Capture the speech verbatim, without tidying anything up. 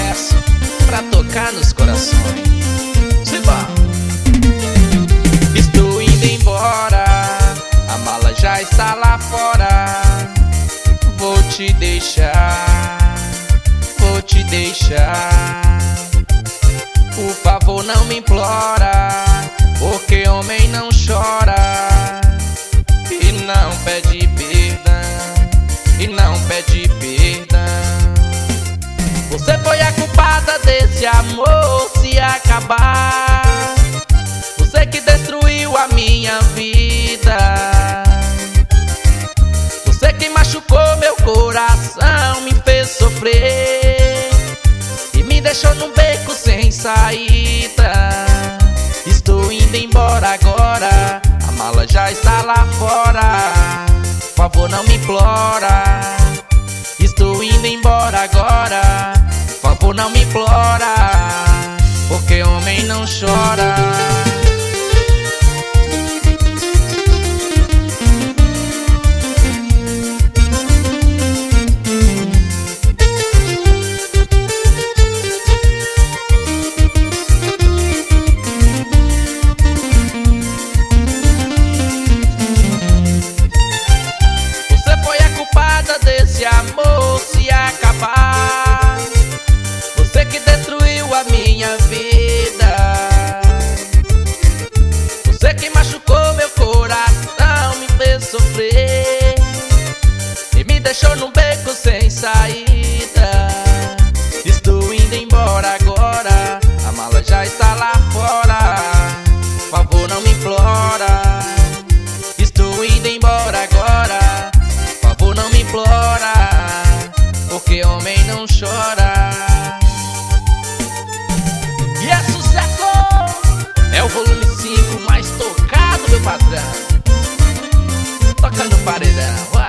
sucesso pra tocar nos corações. Simba! Estou indo embora, a mala já está lá fora. Vou te deixar, vou te deixar. Por favor, não me implora, porque homem não chora e não pede perdão, e não pede perdão. Você foi a culpada desse amor se acabar. Você que destruiu a minha vida. Você que machucou meu coração, me fez sofrer e me deixou num beco sem saída. Estou indo embora agora, a mala já está lá fora. Por favor, não me implora. Estou indo embora agora, por favor, não me implora, porque homem não chora. Desse amor se acabar. Você que destruiu a minha vida. Você que machucou meu coração, me fez sofrer e me deixou num beco sem saída. Estou indo embora agora, a mala já está lá fora. Por favor, não me implora. Estou indo embora agora, não me implora, porque homem não chora. E é sucesso! É o volume cinco mais tocado, meu patrão. Toca no paredão.